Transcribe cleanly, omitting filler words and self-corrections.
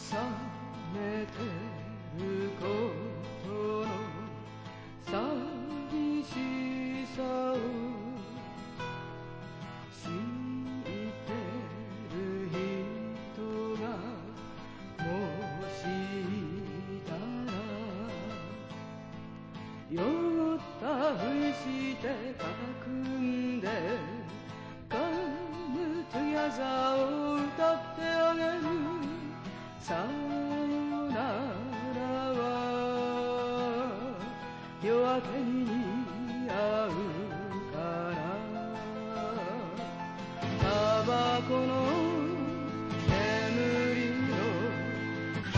冷めてることの寂しさを知ってる人がもしいたら酔ったふして肩組んでカムトゥギャザーを歌ってあげるさよならは夜明けに